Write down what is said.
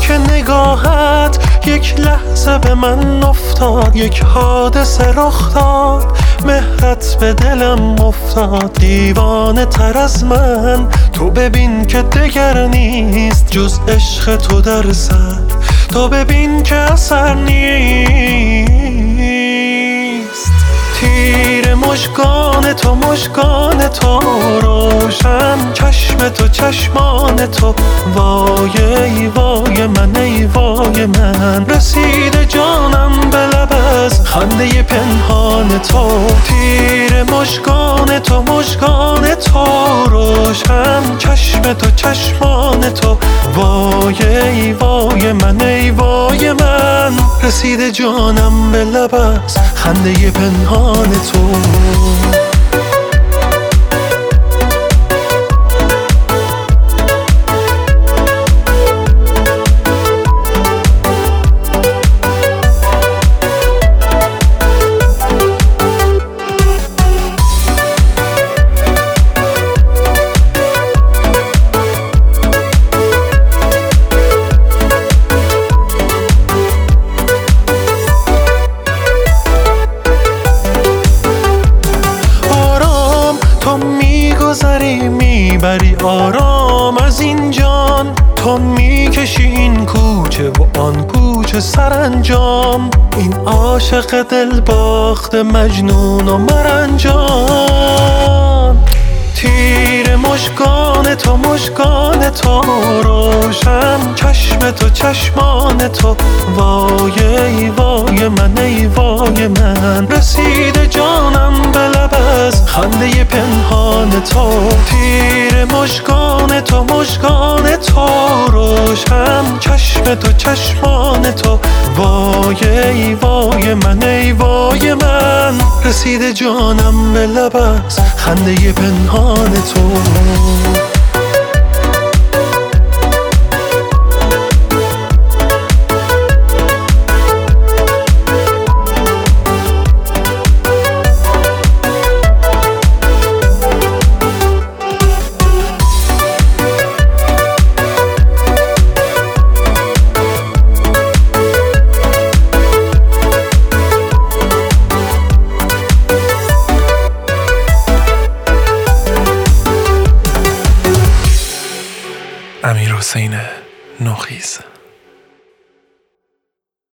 که نگاهت یک لحظه به من افتاد، یک حادثه رخ داد، مهرت به دلم افتاد. دیوانه تر از من تو ببین که دگر نیست جز عشق تو در سر، تو ببین که اثر نیست. تیر مژگان تو، مژگان تو روشن، چشم تو چشمان تو، وای ای وای من ای وای من. رسیده جانم به لب از خنده پنهان تو. تیر مژگان تو، مژگان تو روشن، چشم تو چشمان تو، وای ای وای من ای وای من. رسیده جانم به لب از خنده پنهان تو. میبری آرام از این جان، تو میکشی این کوچه و آن کوچه سرانجام. این عاشق دل باخته مجنون و مرنجان. تیر مژگان تو، مژگان تو روشن، چشم تو چشمان تو، وای ای وای من ای وای من. رسیده جانم به لب از خنده پنهان تو. تیر مژگان تو، مژگان تو روشن، چشم تو چشمان تو، وای ای وای من ای وای من. رسیده جانم به لب از خنده پنهان تو. امیرحسین نوخیز.